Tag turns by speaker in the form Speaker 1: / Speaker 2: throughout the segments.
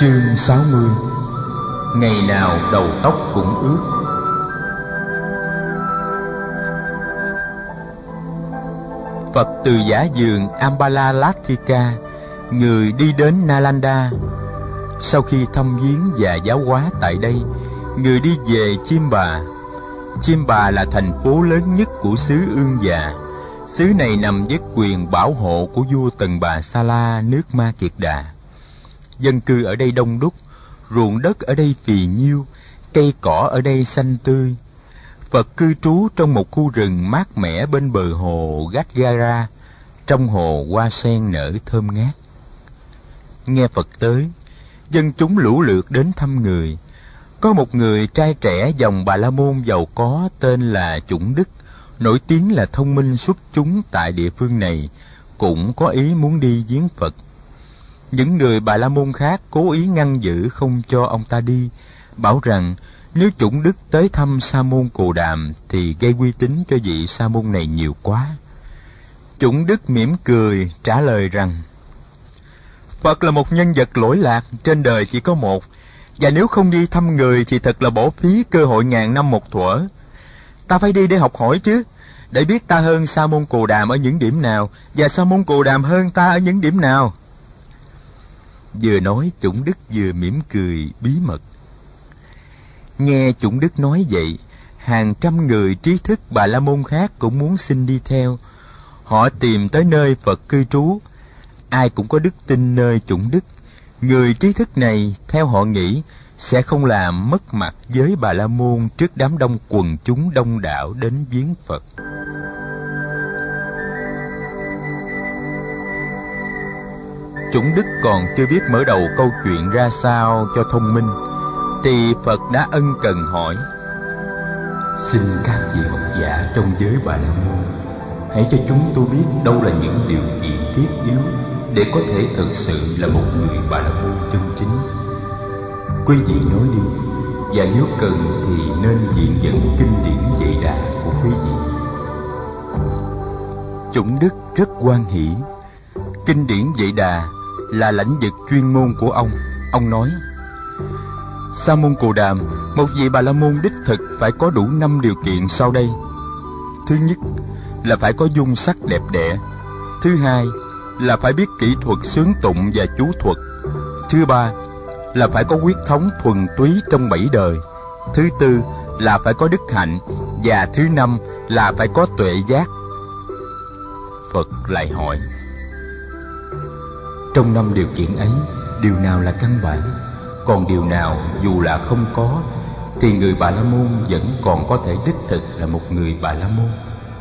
Speaker 1: Chương 60. Ngày nào đầu tóc cũng ướt. Phật từ giả vườn Ambalalatthika, người đi đến Nalanda. Sau khi thăm viếng và giáo hóa tại đây, người đi về Chiêm Bà. Chiêm Bà là thành phố lớn nhất của xứ Ương Già. Xứ này nằm dưới quyền bảo hộ của vua Tần Bà Sa La nước Ma Kiệt Đà. Dân cư ở đây đông đúc, ruộng đất ở đây phì nhiêu, cây cỏ ở đây xanh tươi. Phật cư trú trong một khu rừng mát mẻ bên bờ hồ Gajgara. Trong hồ hoa sen nở thơm ngát. Nghe Phật tới, dân chúng lũ lượt đến thăm người. Có một người trai trẻ dòng Bà La Môn giàu có tên là Chủng Đức, nổi tiếng là thông minh xuất chúng tại địa phương này, cũng có ý muốn đi viếng Phật. Những người Bà La Môn khác cố ý ngăn giữ không cho ông ta đi, bảo rằng nếu Chủng Đức tới thăm Sa môn Cồ Đàm thì gây uy tín cho vị Sa môn này nhiều quá. Chủng Đức mỉm cười trả lời rằng: Phật là một nhân vật lỗi lạc, trên đời chỉ có một, và nếu không đi thăm người thì thật là bỏ phí cơ hội ngàn năm một thuở. Ta phải đi để học hỏi chứ, để biết ta hơn Sa môn Cồ Đàm ở những điểm nào, và Sa môn Cồ Đàm hơn ta ở những điểm nào. Vừa nói, Chủng Đức vừa mỉm cười bí mật. Nghe Chủng Đức nói vậy, hàng trăm người trí thức Bà La Môn khác cũng muốn xin đi theo. Họ tìm tới nơi Phật cư trú. Ai cũng có đức tin nơi Chủng Đức. Người trí thức này, theo họ nghĩ, sẽ không làm mất mặt với Bà La Môn trước đám đông quần chúng đông đảo đến viếng Phật. Chủng Đức còn chưa biết mở đầu câu chuyện ra sao cho thông minh, thì Phật đã ân cần hỏi: Xin các vị học giả trong giới Bà La Môn, hãy cho chúng tôi biết đâu là những điều kiện thiết yếu để có thể thực sự là một người Bà La Môn chân chính. Quý vị nói đi, và nếu cần thì nên viện dẫn kinh điển Vệ Đà của quý vị. Chủng Đức rất hoan hỉ. Kinh điển Vệ Đà là lãnh vực chuyên môn của ông. Ông nói: Sa môn Cồ Đàm, một vị Bà La Môn đích thực phải có đủ 5 điều kiện sau đây. Thứ nhất là phải có dung sắc đẹp đẽ. Thứ hai là phải biết kỹ thuật xướng tụng và chú thuật. Thứ ba là phải có huyết thống thuần túy trong 7 đời. Thứ tư là phải có đức hạnh. Và thứ năm là phải có tuệ giác. Phật lại hỏi: Trong 5 điều kiện ấy, điều nào là căn bản? Còn điều nào dù là không có thì người Bà La Môn vẫn còn có thể đích thực là một người Bà La Môn?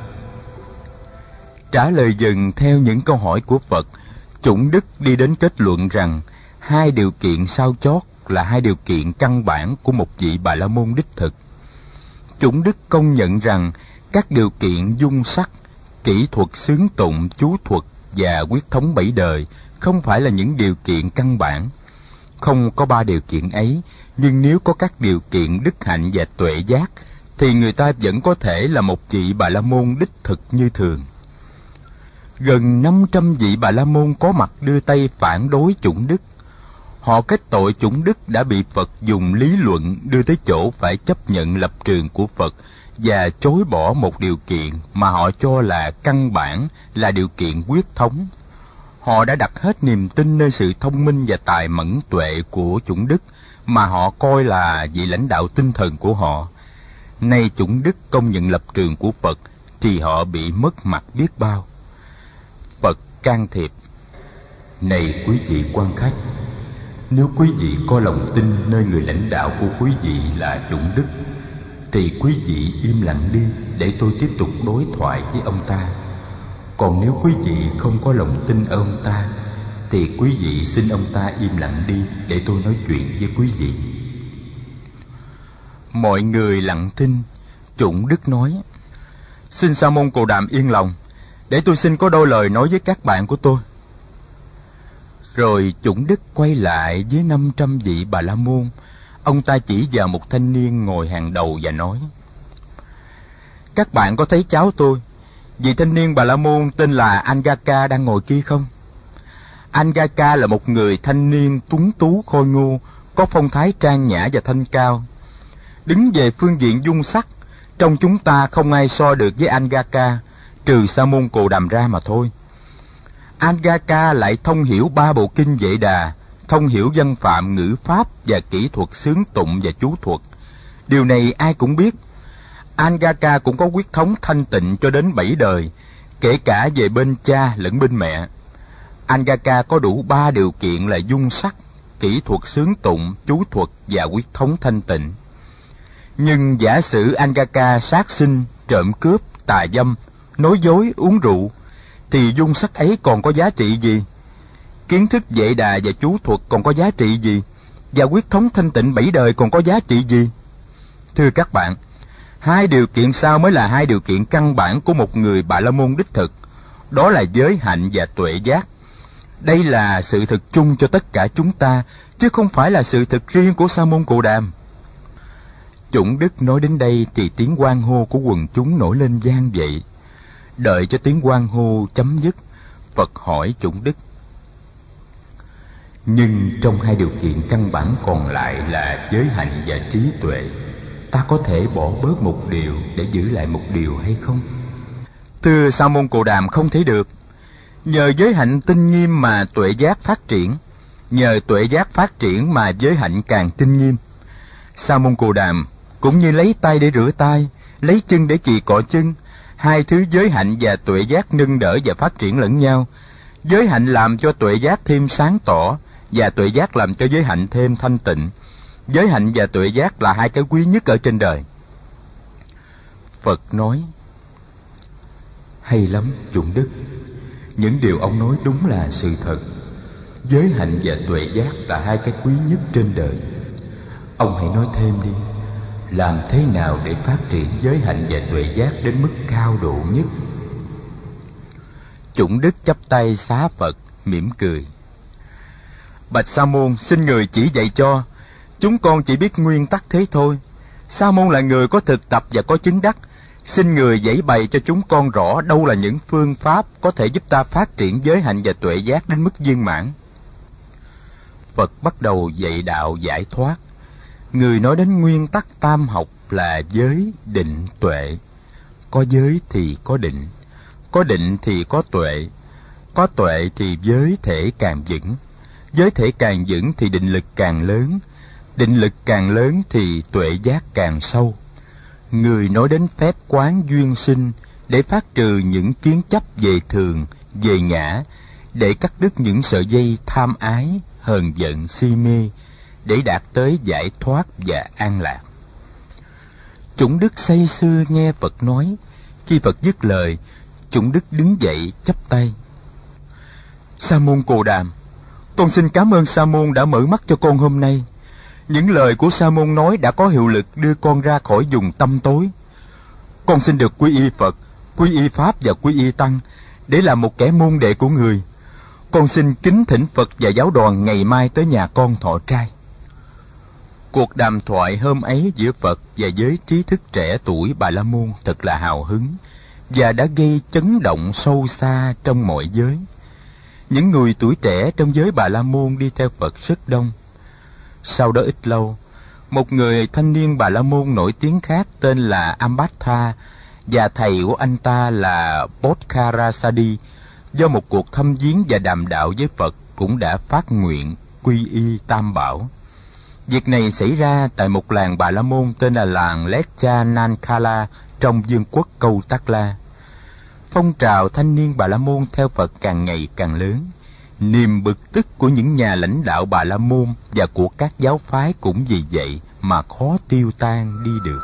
Speaker 1: Trả lời dần theo những câu hỏi của Phật, Chủng Đức đi đến kết luận rằng 2 điều kiện sau chót là 2 điều kiện căn bản của một vị Bà La Môn đích thực. Chủng Đức công nhận rằng các điều kiện dung sắc, kỹ thuật xướng tụng, chú thuật và huyết thống 7 đời không phải là những điều kiện căn bản. Không có 3 điều kiện ấy, nhưng nếu có các điều kiện đức hạnh và tuệ giác thì người ta vẫn có thể là một vị Bà La Môn đích thực như thường. Gần 500 vị Bà La Môn có mặt đưa tay phản đối Chủng Đức. Họ kết tội Chủng Đức đã bị Phật dùng lý luận đưa tới chỗ phải chấp nhận lập trường của Phật và chối bỏ một điều kiện mà họ cho là căn bản, là điều kiện huyết thống. Họ đã đặt hết niềm tin nơi sự thông minh và tài mẫn tuệ của Chủng Đức mà họ coi là vị lãnh đạo tinh thần của họ. Nay Chủng Đức công nhận lập trường của Phật thì họ bị mất mặt biết bao. Phật can thiệp: Này quý vị quan khách, nếu quý vị có lòng tin nơi người lãnh đạo của quý vị là Chủng Đức thì quý vị im lặng đi để tôi tiếp tục đối thoại với ông ta. Còn nếu quý vị không có lòng tin ở ông ta thì quý vị xin ông ta im lặng đi để tôi nói chuyện với quý vị. Mọi người lặng thinh. Chủng Đức nói: Xin Sa môn Cồ Đàm yên lòng, để tôi xin có đôi lời nói với các bạn của tôi. Rồi Chủng Đức quay lại với 500 vị Bà La Môn. Ông ta chỉ vào một thanh niên ngồi hàng đầu và nói: Các bạn có thấy cháu tôi, vị thanh niên Bà La Môn tên là Angaka đang ngồi kia không? Angaka là một người thanh niên tuấn tú khôi ngô, có phong thái trang nhã và thanh cao. Đứng về phương diện dung sắc, trong chúng ta không ai so được với Angaka, trừ Sa môn Cồ Đàm ra mà thôi. Angaka lại thông hiểu 3 bộ kinh Vệ Đà, thông hiểu văn phạm, ngữ pháp và kỹ thuật xướng tụng và chú thuật. Điều này ai cũng biết. Angaka cũng có huyết thống thanh tịnh cho đến 7 đời, kể cả về bên cha lẫn bên mẹ. Angaka có đủ 3 điều kiện là dung sắc, kỹ thuật xướng tụng, chú thuật và huyết thống thanh tịnh. Nhưng giả sử Angaka sát sinh, trộm cướp, tà dâm, nói dối, uống rượu, thì dung sắc ấy còn có giá trị gì? Kiến thức Vệ Đà và chú thuật còn có giá trị gì? Và huyết thống thanh tịnh 7 đời còn có giá trị gì? Thưa các bạn, 2 điều kiện sau mới là 2 điều kiện căn bản của một người Bà La Môn đích thực. Đó là giới hạnh và tuệ giác. Đây là sự thực chung cho tất cả chúng ta, chứ không phải là sự thực riêng của Sa môn Cồ Đàm. Chủng Đức nói đến đây thì tiếng hoan hô của quần chúng nổi lên vang dậy. Đợi cho tiếng hoan hô chấm dứt, Phật hỏi Chủng Đức: nhưng trong 2 điều kiện căn bản còn lại là giới hạnh và trí tuệ, ta có thể bỏ bớt một điều để giữ lại một điều hay không? Thưa Sa môn Cồ Đàm, không thể được. Nhờ giới hạnh tinh nghiêm mà tuệ giác phát triển, nhờ tuệ giác phát triển mà giới hạnh càng tinh nghiêm. Sa môn Cồ Đàm cũng như lấy tay để rửa tay, lấy chân để chì cọ chân. 2 thứ giới hạnh và tuệ giác nâng đỡ và phát triển lẫn nhau. Giới hạnh làm cho tuệ giác thêm sáng tỏ, và tuệ giác làm cho giới hạnh thêm thanh tịnh. Giới hạnh và tuệ giác là 2 cái quý nhất ở trên đời. Phật nói: hay lắm Chủng Đức, những điều ông nói đúng là sự thật. Giới hạnh và tuệ giác là 2 cái quý nhất trên đời. Ông hãy nói thêm đi, làm thế nào để phát triển giới hạnh và tuệ giác đến mức cao độ nhất? Chủng Đức chắp tay xá Phật, mỉm cười: bạch Sa môn, xin người chỉ dạy cho. Chúng con chỉ biết nguyên tắc thế thôi. Sa môn là người có thực tập và có chứng đắc, xin người giải bày cho chúng con rõ đâu là những phương pháp có thể giúp ta phát triển giới hạnh và tuệ giác đến mức viên mãn. Phật bắt đầu dạy đạo giải thoát. Người nói đến nguyên tắc tam học là giới, định, tuệ. Có giới thì có định thì có tuệ thì giới thể càng vững. Giới thể càng vững thì định lực càng lớn, định lực càng lớn thì tuệ giác càng sâu. Người nói đến phép quán duyên sinh để phát trừ những kiến chấp về thường, về ngã, để cắt đứt những sợi dây tham ái, hờn giận, si mê, để đạt tới giải thoát và an lạc. Chủng Đức say sưa nghe Phật nói. Khi Phật dứt lời, Chủng Đức đứng dậy chắp tay: Sa môn Cồ Đàm, con xin cảm ơn Sa môn đã mở mắt cho con hôm nay. Những lời của Sa môn nói đã có hiệu lực đưa con ra khỏi vùng tăm tối. Con xin được quy y Phật, quy y Pháp và quy y Tăng để làm một kẻ môn đệ của người. Con xin kính thỉnh Phật và giáo đoàn ngày mai tới nhà con thọ trai. Cuộc đàm thoại hôm ấy giữa Phật và giới trí thức trẻ tuổi Bà La Môn thật là hào hứng và đã gây chấn động sâu xa trong mọi giới. Những người tuổi trẻ trong giới Bà La Môn đi theo Phật rất đông. Sau đó ít lâu, một người thanh niên Bà La Môn nổi tiếng khác tên là Ambatha và thầy của anh ta là Bodhkarasadi, do một cuộc thăm viếng và đàm đạo với Phật, cũng đã phát nguyện quy y Tam Bảo. Việc này xảy ra tại một làng Bà La Môn tên là làng Leccha-Nankala trong vương quốc Câu Tắc La. Phong trào thanh niên Bà La Môn theo Phật càng ngày càng lớn. Niềm bực tức của những nhà lãnh đạo Bà La Môn và của các giáo phái cũng vì vậy mà khó tiêu tan đi được.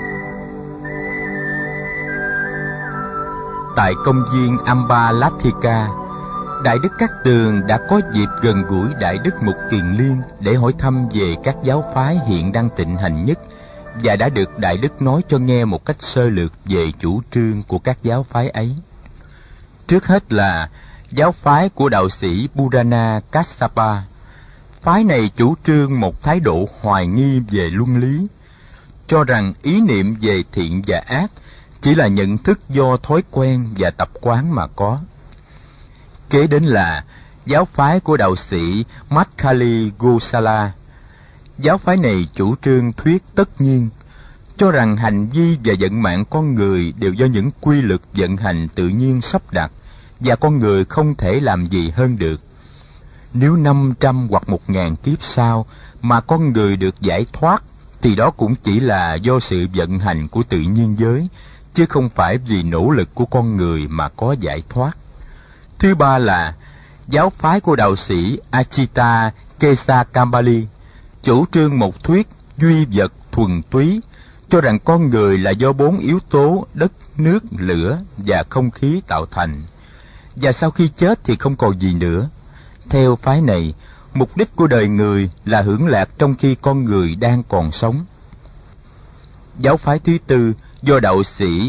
Speaker 1: Tại công viên Ambalathika, Đại Đức Cát Tường đã có dịp gần gũi Đại Đức Mục Kiền Liên để hỏi thăm về các giáo phái hiện đang thịnh hành nhất, và đã được Đại Đức nói cho nghe một cách sơ lược về chủ trương của các giáo phái ấy. Trước hết là giáo phái của đạo sĩ Purana Kassapa. Phái này chủ trương một thái độ hoài nghi về luân lý, cho rằng ý niệm về thiện và ác chỉ là nhận thức do thói quen và tập quán mà có. Kế đến là giáo phái của đạo sĩ Madkhali Gosala. Giáo phái này chủ trương thuyết tất nhiên, cho rằng hành vi và vận mạng con người đều do những quy luật vận hành tự nhiên sắp đặt, và con người không thể làm gì hơn được. Nếu 500 hoặc 1000 kiếp sau mà con người được giải thoát, thì đó cũng chỉ là do sự vận hành của tự nhiên giới, chứ không phải vì nỗ lực của con người mà có giải thoát. Thứ ba là giáo phái của đạo sĩ Achita Kesakambali, chủ trương một thuyết duy vật thuần túy, cho rằng con người là do 4 yếu tố đất, nước, lửa và không khí tạo thành, và sau khi chết thì không còn gì nữa. Theo phái này, mục đích của đời người là hưởng lạc trong khi con người đang còn sống. Giáo phái thứ tư do đạo sĩ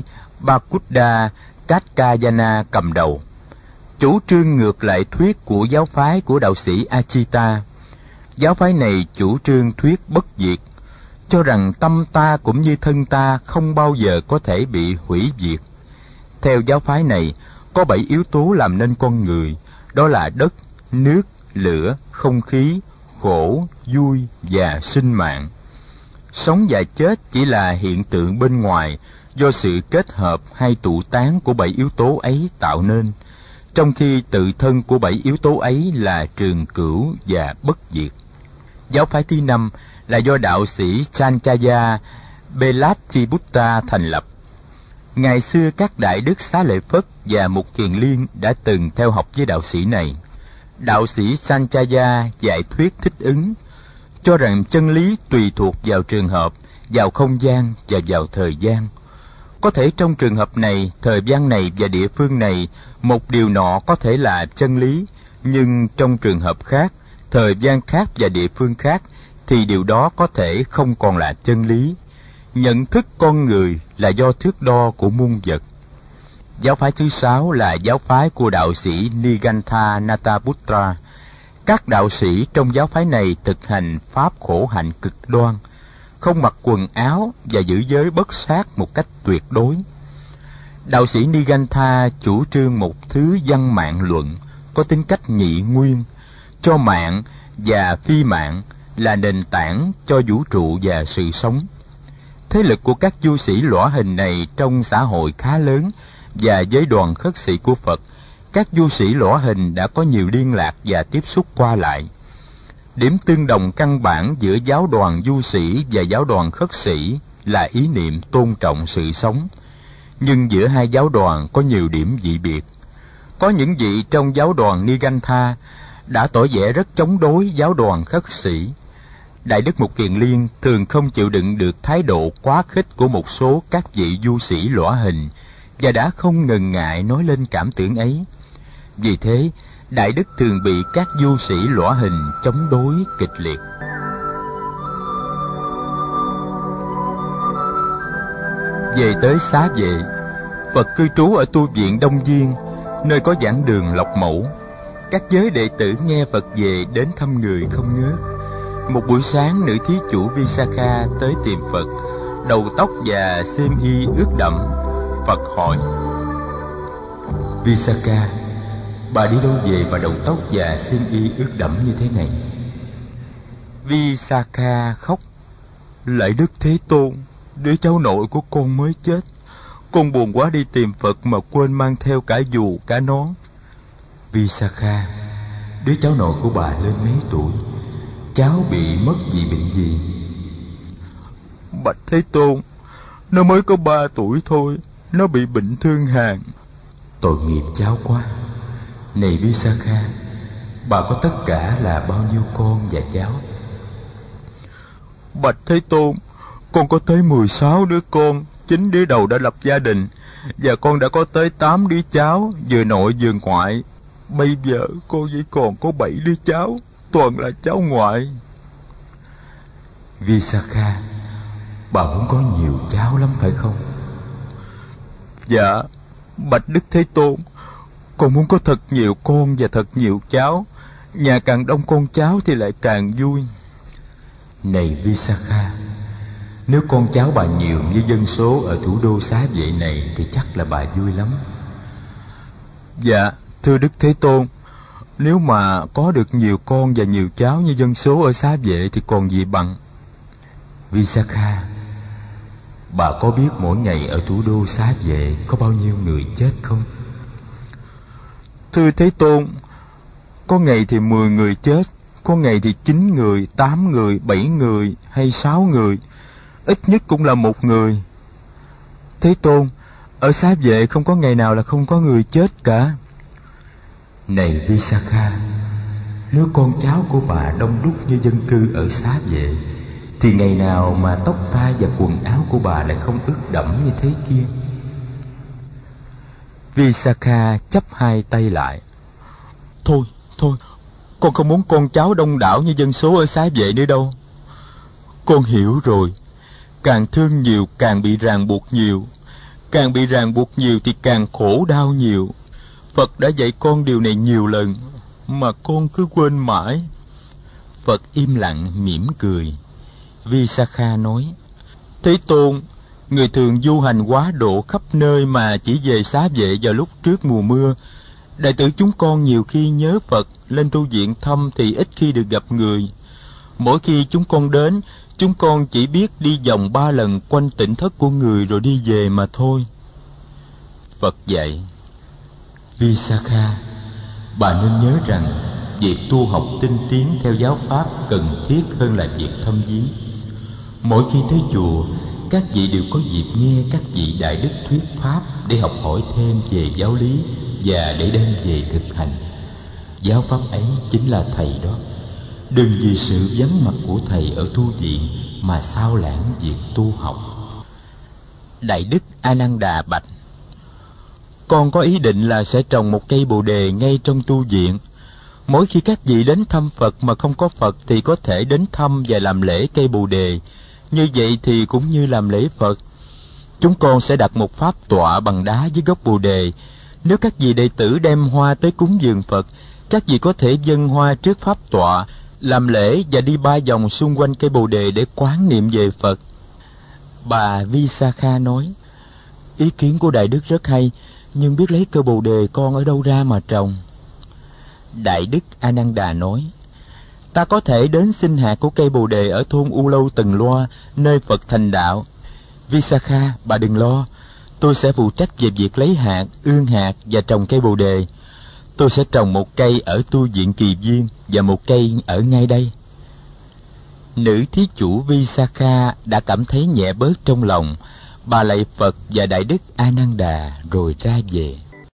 Speaker 1: Bakuda Katkayana cầm đầu, chủ trương ngược lại thuyết của giáo phái của đạo sĩ Achita. Giáo phái này chủ trương thuyết bất diệt, cho rằng tâm ta cũng như thân ta không bao giờ có thể bị hủy diệt. Theo giáo phái này, có 7 yếu tố làm nên con người, đó là đất, nước, lửa, không khí, khổ, vui và sinh mạng. Sống và chết chỉ là hiện tượng bên ngoài do sự kết hợp hay tụ tán của 7 yếu tố ấy tạo nên, trong khi tự thân của 7 yếu tố ấy là trường cửu và bất diệt. Giáo phái thứ 5 là do đạo sĩ Chanchaya Belatthiputta thành lập. Ngày xưa các đại đức Xá Lợi Phất và Mục Kiền Liên đã từng theo học với đạo sĩ này. Đạo sĩ Sanchaya dạy thuyết thích ứng, cho rằng chân lý tùy thuộc vào trường hợp, vào không gian và vào thời gian. Có thể trong trường hợp này, thời gian này và địa phương này, một điều nọ có thể là chân lý, nhưng trong trường hợp khác, thời gian khác và địa phương khác, thì điều đó có thể không còn là chân lý. Nhận thức con người là do thước đo của muôn vật. Giáo phái thứ 6 là giáo phái của đạo sĩ Nigantha Nataputra. Các đạo sĩ trong giáo phái này thực hành pháp khổ hạnh cực đoan, không mặc quần áo và giữ giới bất sát một cách tuyệt đối. Đạo sĩ Nigantha chủ trương một thứ văn mạng luận có tính cách nhị nguyên, cho mạng và phi mạng là nền tảng cho vũ trụ và sự sống. Thế lực của các du sĩ lõa hình này trong xã hội khá lớn, và với đoàn khất sĩ của Phật, các du sĩ lõa hình đã có nhiều liên lạc và tiếp xúc qua lại. Điểm tương đồng căn bản giữa giáo đoàn du sĩ và giáo đoàn khất sĩ là ý niệm tôn trọng sự sống. Nhưng giữa hai giáo đoàn có nhiều điểm dị biệt. Có những vị trong giáo đoàn Nigantha đã tỏ vẻ rất chống đối giáo đoàn khất sĩ. Đại đức Mục Kiền Liên thường không chịu đựng được thái độ quá khích của một số các vị du sĩ lõa hình, và đã không ngần ngại nói lên cảm tưởng ấy. Vì thế, đại đức thường bị các du sĩ lõa hình chống đối kịch liệt. Về tới Xá Vệ, Phật cư trú ở tu viện Đông Viên, nơi có giảng đường Lộc Mẫu. Các giới đệ tử nghe Phật về đến thăm người không ngớt. Một buổi sáng, nữ thí chủ Visakha tới tìm Phật, đầu tóc và xiêm y ướt đẫm. Phật hỏi: Visakha, bà đi đâu về mà đầu tóc và xiêm y ướt đẫm như thế này? Visakha khóc: Lạy Đức Thế Tôn, đứa cháu nội của con mới chết. Con buồn quá đi tìm Phật mà quên mang theo cả dù cả nón. Visakha, đứa cháu nội của bà lên mấy tuổi? Cháu bị mất vì bệnh gì? Bạch Thế Tôn, nó mới có 3 tuổi thôi. Nó bị bệnh thương hàn. Tội nghiệp cháu quá. Này Visakha, bà có tất cả là bao nhiêu con và cháu? Bạch Thế Tôn, con có tới 16 đứa con, 9 đứa đầu đã lập gia đình, và con đã có tới 8 đứa cháu, vừa nội vừa ngoại. Bây giờ con chỉ còn có 7 đứa cháu, toàn là cháu ngoại. Visakha, bà muốn có nhiều cháu lắm phải không? Dạ, bạch Đức Thế Tôn, con muốn có thật nhiều con và thật nhiều cháu. Nhà càng đông con cháu thì lại càng vui. Này Visakha, nếu con cháu bà nhiều như dân số ở thủ đô Xá Vệ này thì chắc là bà vui lắm. Dạ, thưa Đức Thế Tôn, Nếu mà có được nhiều con và nhiều cháu như dân số ở Xá Vệ thì còn gì bằng. Visakha, bà có biết mỗi ngày ở thủ đô Xá Vệ có bao nhiêu người chết không? Thưa Thế Tôn, có ngày thì 10 người chết, có ngày thì 9 người, 8 người, 7 người hay 6 người, ít nhất cũng là 1 người. Thế Tôn, ở Xá Vệ không có ngày nào là không có người chết cả. Này Visakha, nếu con cháu của bà đông đúc như dân cư ở Xá Vệ, thì ngày nào mà tóc tai và quần áo của bà lại không ướt đẫm như thế kia? Visakha chắp hai tay lại. Thôi, con không muốn con cháu đông đảo như dân số ở Xá Vệ nữa đâu. Con hiểu rồi, càng thương nhiều càng bị ràng buộc nhiều, càng bị ràng buộc nhiều thì càng khổ đau nhiều. Phật đã dạy con điều này nhiều lần, mà con cứ quên mãi. Phật im lặng mỉm cười. Visakha nói, Thế Tôn, người thường du hành quá độ khắp nơi mà chỉ về Xá Vệ vào lúc trước mùa mưa. Đệ tử chúng con nhiều khi nhớ Phật, lên tu viện thăm thì ít khi được gặp người. Mỗi khi chúng con đến, chúng con chỉ biết đi vòng 3 lần quanh tỉnh thất của người rồi đi về mà thôi. Phật dạy, Visakha, bà nên nhớ rằng việc tu học tinh tiến theo giáo pháp cần thiết hơn là việc thăm viếng. Mỗi khi tới chùa, các vị đều có dịp nghe các vị đại đức thuyết pháp để học hỏi thêm về giáo lý và để đem về thực hành. Giáo pháp ấy chính là thầy đó. Đừng vì sự vắng mặt của thầy ở tu viện mà sao lãng việc tu học. Đại đức A Nan Đà bạch, con có ý định là sẽ trồng một cây bồ đề ngay trong tu viện. Mỗi khi các vị đến thăm Phật mà không có Phật thì có thể đến thăm và làm lễ cây bồ đề. Như vậy thì cũng như làm lễ Phật. Chúng con sẽ đặt một pháp tọa bằng đá dưới gốc bồ đề. Nếu các vị đệ tử đem hoa tới cúng dường Phật, các vị có thể dâng hoa trước pháp tọa, làm lễ và đi 3 vòng xung quanh cây bồ đề để quán niệm về Phật. Bà Visakha nói, ý kiến của Đại Đức rất hay, nhưng biết lấy cây bồ đề con ở đâu ra mà trồng? Đại Đức A Nan Đà nói, ta có thể đến xin hạt của cây bồ đề ở thôn U Lâu Từng Loa, nơi Phật thành đạo. Visakha, bà đừng lo, tôi sẽ phụ trách về việc lấy hạt, ương hạt và trồng cây bồ đề. Tôi sẽ trồng một cây ở tu viện Kỳ Viên và một cây ở ngay đây. Nữ thí chủ Visakha đã cảm thấy nhẹ bớt trong lòng. Bà lạy Phật và Đại Đức A Nan Đà rồi ra về.